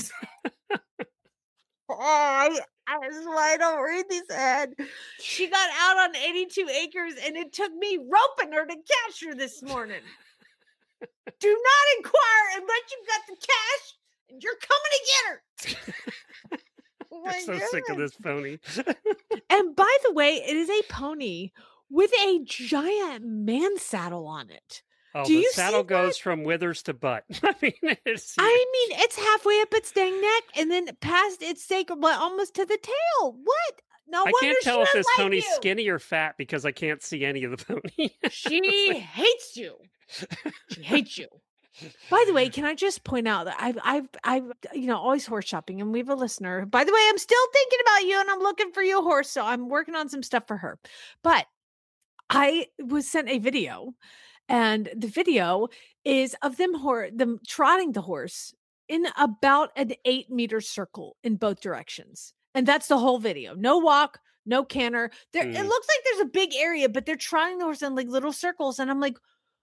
Oh, I, that's why I don't read these ads. She got out on eighty-two acres, and it took me roping her to catch her this morning. Do not inquire unless you've got the cash, and you're coming to get her. Oh I'm my so sick of God. this pony. And by the way, it is a pony with a giant man saddle on it. Oh, Do the you saddle see goes that? from withers to butt. I mean, it's I mean, it's halfway up its dang neck and then past its sacred, but almost to the tail. What? No I wonder can't she tell if doesn't this like pony's you. skinny or fat because I can't see any of the pony. She hates you. She hates you. By the way, can I just point out that I've, I've, I've, you know, always horse shopping, and we have a listener. By the way, I'm still thinking about you, and I'm looking for you, horse. So I'm working on some stuff for her. But I was sent a video, and the video is of them hor- them trotting the horse in about an eight meter circle in both directions, and that's the whole video. No walk, no canter. There, Mm. it looks like there's a big area, but they're trotting the horse in like little circles, and I'm like,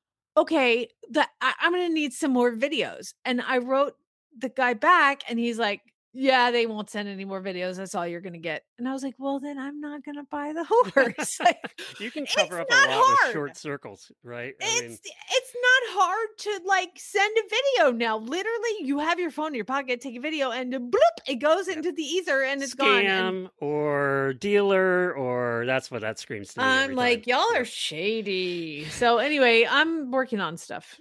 okay, that I, I'm gonna need some more videos. And I wrote the guy back, and he's like, yeah, they won't send any more videos. That's all you're gonna get. And I was like, well, then I'm not gonna buy the horse. Like, You can cover it's up a not lot hard. with short circles, right? I It's mean, it's not hard to like send a video now. Literally, you have your phone in your pocket, take a video, and bloop, it goes into the ether, and it's gone. And scam or dealer, or that's what that screams to me. I'm every like, time. y'all are shady. So anyway, I'm working on stuff.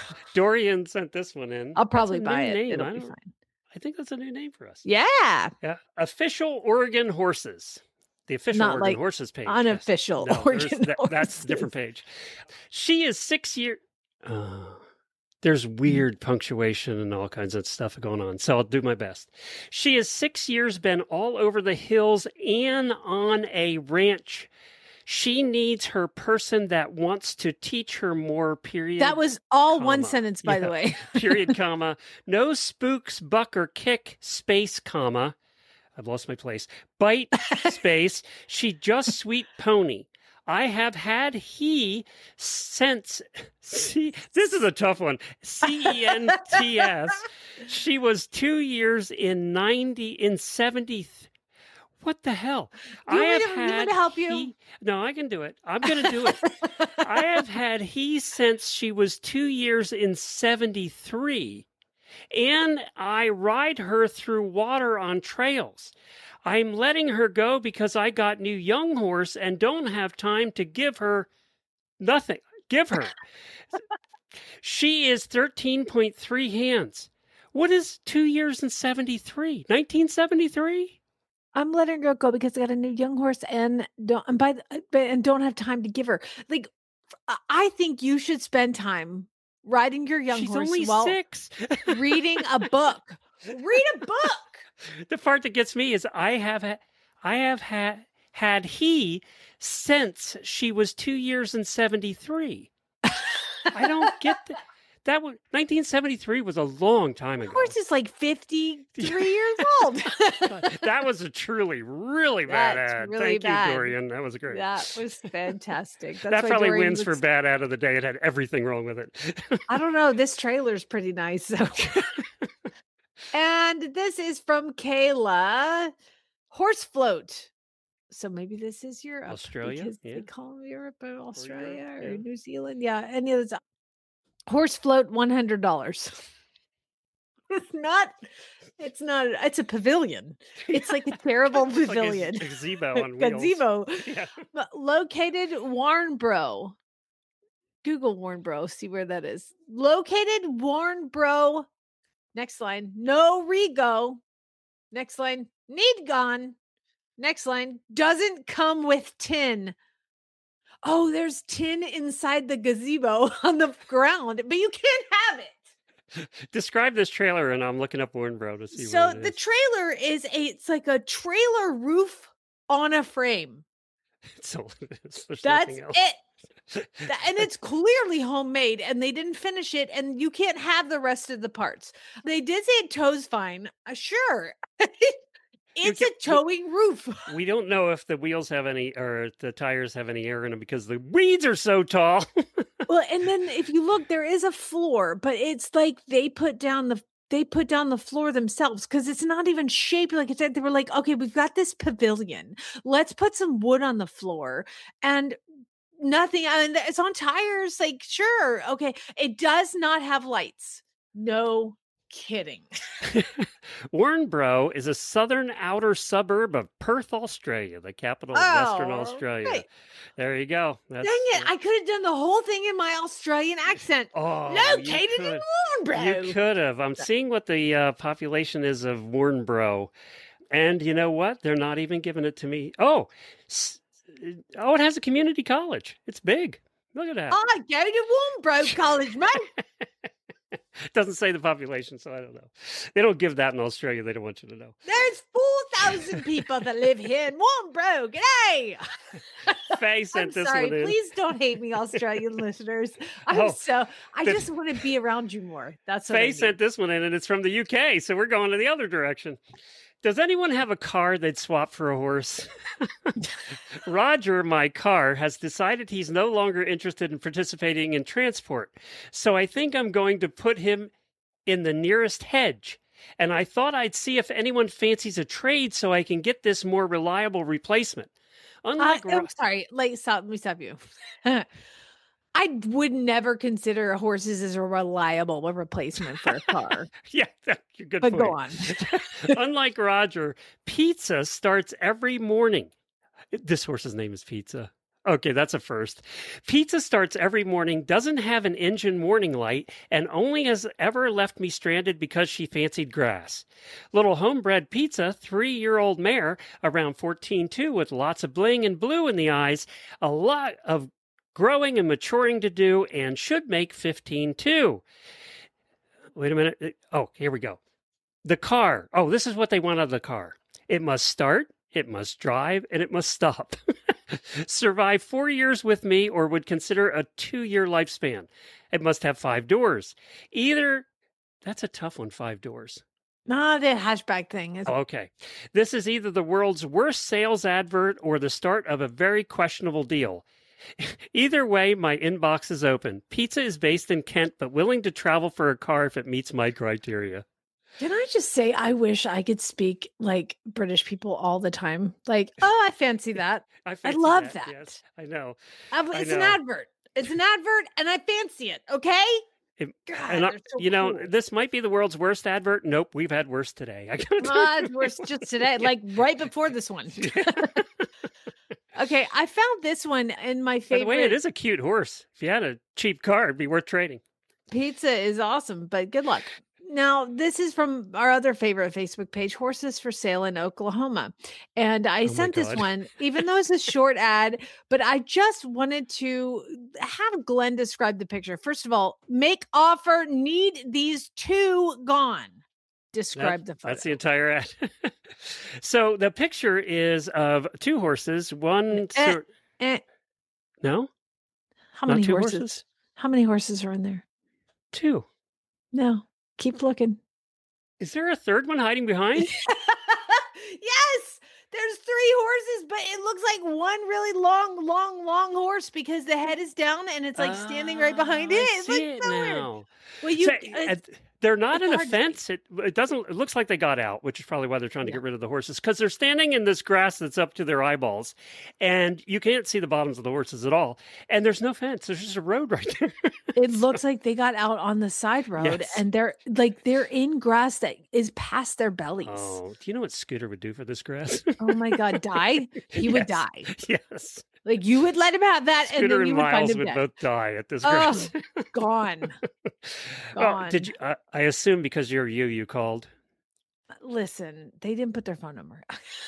Dorian sent this one in. I'll That's probably a buy new it. name. It'll I be don't- fine. I think that's a new name for us. Yeah. Yeah. Official Oregon Horses. The official Not Oregon like Horses page. yes. unofficial No, there's Oregon that- that's a different page. She is six years. Oh, there's weird punctuation and all kinds of stuff going on. So I'll do my best. She has six years been all over the hills and on a ranch. She needs her person that wants to teach her more, period. That was all one comma. sentence, by the Yeah. way. Period, comma. No spooks, buck, or kick, space, comma. I've lost my place. Bite, space. She just sweet pony. I have had he since, see, this is a tough one. C E N T S. She was two years in ninety, in seventy. What the hell? You I want have me to- you want me had to help you? he- no, I can do it. I'm going to do it. I have had he since she was two years in seventy-three, and I ride her through water on trails. I'm letting her go because I got new young horse and don't have time to give her nothing. Give her. She is thirteen point three hands. What is two years and seventy-three? nineteen seventy-three? I'm letting her go because I got a new young horse and don't and by the, but- and don't have time to give her. Like, I- I think you should spend time riding your young She's horse only while six. reading a book. Read a book. The part that gets me is I have ha- I have had had he since she was two years and seventy-three. I don't get that. That was nineteen seventy-three was a long time ago. Horse is like fifty-three years old. That was a truly, really bad That's ad. really Thank bad. you, Dorian. That was great. That was fantastic. That's that why probably Dorian wins for looks- bad ad of the day. It had everything wrong with it. I don't know. This trailer's pretty nice. So. And this is from Kayla. Horse float. So maybe this is Europe. Australia, Because yeah. they call them Europe or Australia Europe, or yeah. New Zealand. Yeah. Any of those. Horse float, one hundred dollars. It's not, it's not, it's a pavilion. It's like a terrible It's like a pavilion. gazebo on wheels. Gazebo. Yeah. But located Warnbro. Google Warnbro, see where that is. Located Warnbro. Next line. No rego. Next line. Need gone. Next line. Doesn't come with tin. Oh, there's tin inside the gazebo on the ground, but you can't have it. Describe this trailer, and I'm looking up Warnbro to see. So what it the is. trailer is a, it's like a trailer roof on a frame. So there's That's nothing else. it. That- and it's clearly homemade, and they didn't finish it, and you can't have the rest of the parts. They did say it tows fine. Uh, sure. It's a can't- towing roof. We don't know if the wheels have any, or the tires have any air in them because the weeds are so tall. Well, and then if you look, there is a floor, but it's like they put down the they put down the floor themselves because it's not even shaped like it's. They were like, okay, we've got this pavilion. Let's put some wood on the floor and nothing. I mean, it's on tires. Like, sure, okay. It does not have lights. No kidding. Warnbro is a southern outer suburb of Perth, Australia, the capital of Oh, Western Australia. right. There you go. That's, Dang it. I could have done the whole thing in my Australian accent. Oh, Located you in could, Warnbro. you could have. I'm seeing what the uh, population is of Warnbro. And you know what? They're not even giving it to me. Oh, s- oh, it has a community college. It's big. Look at that. I go to Warnbro College, mate. It doesn't say the population, so I don't know. They don't give that in Australia. They don't want you to know. There's four thousand people that live here in Warnbro. G'day. Faye I'm sent this sorry. one in. Please don't hate me, Australian listeners. I'm Oh, so, I the- just want to be around you more. That's what I Faye need. sent this one in, and it's from the U K, so we're going in the other direction. Does anyone have a car they'd swap for a horse? Roger, my car, has decided he's no longer interested in participating in transport. So I think I'm going to put him in the nearest hedge. And I thought I'd see if anyone fancies a trade so I can get this more reliable replacement. Uh, Unlike Ro- I'm sorry. Like, stop. Let me stop you. I would never consider horses as a reliable replacement for a car. Yeah, you're good But point. go on. Unlike Roger, Pizza starts every morning. This horse's name is Pizza. Okay, that's a first. Pizza starts every morning, doesn't have an engine warning light, and only has ever left me stranded because she fancied grass. Little homebred Pizza, three-year-old mare, around fourteen two, with lots of bling and blue in the eyes, a lot of growing and maturing to do, and should make fifteen two. Wait a minute. Oh, here we go. The car. Oh, this is what they want out of the car. It must start, it must drive, and it must stop. Survive four years with me or would consider a two-year lifespan. It must have five doors. Either, that's a tough one, five doors. Nah, the hatchback thing. Is- Oh, okay. This is either the world's worst sales advert or the start of a very questionable deal. Either way, my inbox is open. Pizza is based in Kent, but willing to travel for a car if it meets my criteria. Can I just say, I wish I could speak like British people all the time. Like, oh, I fancy that. I, I fancy love that. Yes, I know. Uh, I It's an know. advert. It's an advert, and I fancy it. Okay. It- God, and I- they're so you know, cool. this might be the world's worst advert. Nope, we've had worse today. I gotta tell Uh, you. it's worse just today, like right before this one. Okay, I found this one in my By favorite. the way, it is a cute horse. If you had a cheap car, it'd be worth trading. Pizza is awesome, but good luck. Now, this is from our other favorite Facebook page, Horses for Sale in Oklahoma. And I Oh my sent this God. one, even though it's a short ad, but I just wanted to have Glenn describe the picture. First of all, make offer, need these two gone. Describe That- the photo. That's the entire ad. So the picture is of two horses. One, Eh, sort- eh. no, How not many two horses? horses. How many horses are in there? Two. No, keep looking. Is there a third one hiding behind? Yes, there's three horses, but it looks like one really long, long, long horse because the head is down and it's like standing right behind Ah, it. I It's see like it so weird. now. Well, you, So, uh, uh, they're not it's in a hard to see. fence. It it doesn't. It looks like they got out, which is probably why they're trying to get rid of the horses because they're standing in this grass that's up to their eyeballs, and you can't see the bottoms of the horses at all. And there's no fence. There's just a road right there. it looks like they got out on the side road Yes. and they're like they're in grass that is past their bellies. Oh, Oh, do you know what Scooter would do for this grass? my God, die? He would Yes. die. Yes. Like you would let him have that, and Scooter then and you would find Miles him would dead. both die at this Oh, grass. gone. Well, did Gone. you? I, I assume because you're you, you called. Listen, they didn't put their phone number.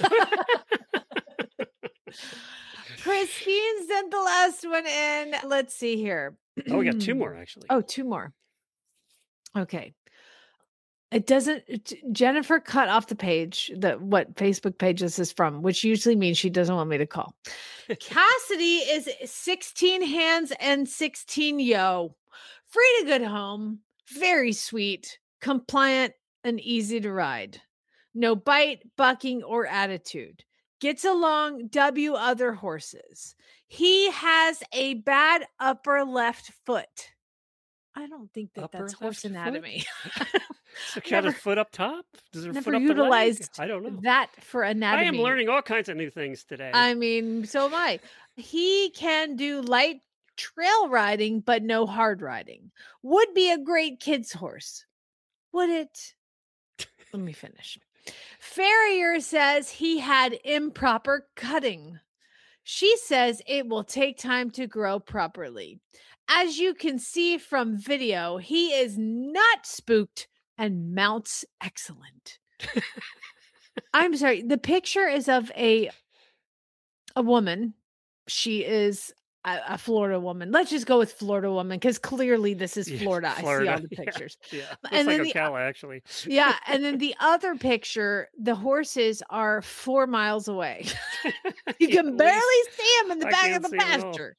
Christine sent the last one in. Let's see here. Oh, we got two more actually. Oh, two more. Okay. It doesn't it- Jennifer cut off the page that what Facebook page this is from, which usually means she doesn't want me to call. Cassidy is sixteen hands and sixteen yo. Free to good home, very sweet, compliant, and easy to ride. No bite, bucking, or attitude. Gets along W other horses. He has a bad upper left foot. I don't think that Upper that's horse left foot? anatomy. So got Never- a foot up top? Does her Never foot up the leg? utilized I don't know. that for I anatomy. am learning all kinds of new things today. I mean, so am I. He can do light trail riding, but no hard riding. Would be a great kid's horse. would it? Let me finish. Farrier says he had improper cutting. She says it will take time to grow properly. As you can see from video, he is not spooked and mounts excellent. I'm sorry. The picture is of a a woman. She is a, a Florida woman. Let's just go with Florida woman because clearly this is Florida. Yeah, Florida. I see all the pictures. Yeah, yeah. Looks And like then the- Ocala, actually. Yeah, and then the other picture, the horses are four miles away. You Yeah, can at barely least see them in the I back can't of the see 'em at all. pasture.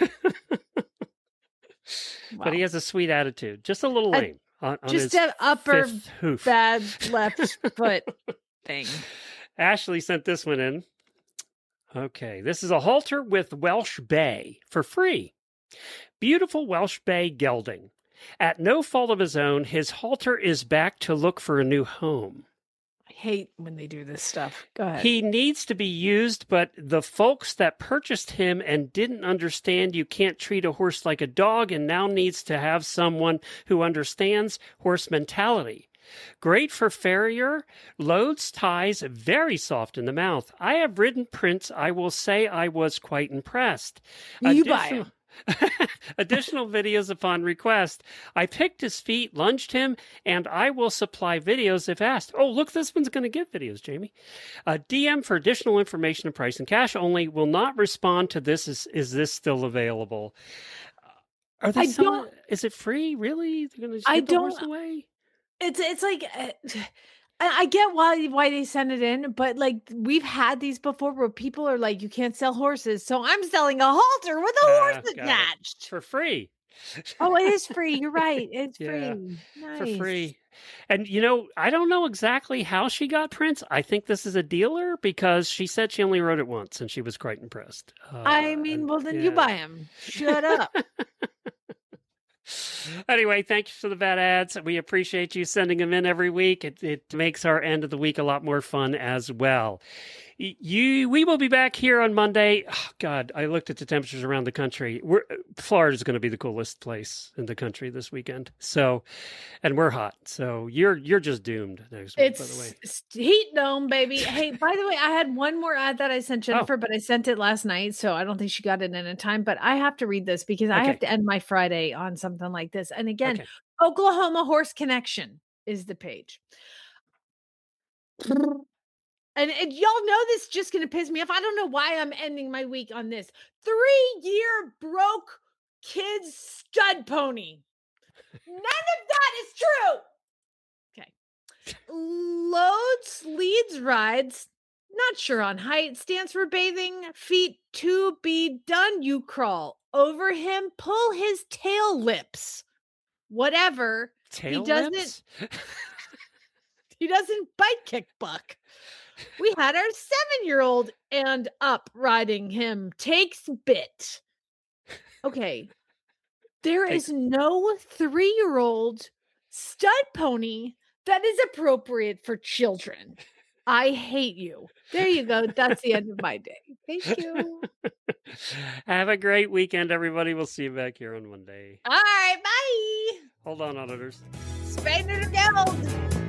But he has a sweet attitude. Just a little A- lame on, on Just his an upper fifth hoof. bad left foot thing. Ashley sent this one in. Okay, this is a halter with Welsh Bay for free. Beautiful Welsh Bay gelding. At no fault of his own, his halter is back to look for a new home. I hate when they do this stuff. Go ahead. He needs to be used, but the folks that purchased him and didn't understand you can't treat a horse like a dog and now needs to have someone who understands horse mentality. Great for farrier, loads ties, very soft in the mouth. I have ridden Prince. I will say I was quite impressed. You buy Additional- him. Additional videos upon request. I picked his feet, lunged him, and I will supply videos if asked. Oh, look, this one's going to give videos, Jamie. Uh, D M for additional information and price and cash only. Will not respond to this. Is is this still available? Are they I selling? don't- Is it free? Really? They're going to I give the horse don't- away? It's it's like uh, I I get why why they send it in, but like we've had these before where people are like, you can't sell horses, so I'm selling a halter with a Ah, horse got it. attached. For free. Oh, it is free. You're right. It's Yeah, free. Nice. For free. And, you know, I don't know exactly how she got Prince. I think this is a dealer because she said she only rode it once and she was quite impressed. Uh, I mean, and- well then yeah. you buy him. Shut up. Anyway, thank you for the bad ads. We appreciate you sending them in every week. It, it makes our end of the week a lot more fun as well. Y- You, we will be back here on Monday. Oh, God, I looked at the temperatures around the country. We're, Florida's going to be the coolest place in the country this weekend. So, and we're hot. So you're you're just doomed next week. By the way, It's s- heat dome, baby. Hey, by the way, I had one more ad that I sent Jennifer, but I sent it last night, so I don't think she got it in a time. But I have to read this because I have Okay. to end my Friday on something like this. And again, Okay. Oklahoma Horse Connection is the page. And, and y'all know this is just going to piss me off. I don't know why I'm ending my week on this. Three-year broke kids stud pony. None of that is true. Okay. Loads, leads, rides. Not sure on height. Stands for bathing. Feet to be done. You crawl over him. Pull his tail lips. Whatever. tail doesn't- lips? He doesn't bite kick buck. We had our seven-year-old and up riding him. Takes bit. Okay. There Takes- is no three-year-old stud pony that is appropriate for children. I hate you. There you go. That's the end of my day. Thank you. Have a great weekend, everybody. We'll see you back here on Monday. All right. Bye. Hold on, auditors. Spanish Gold.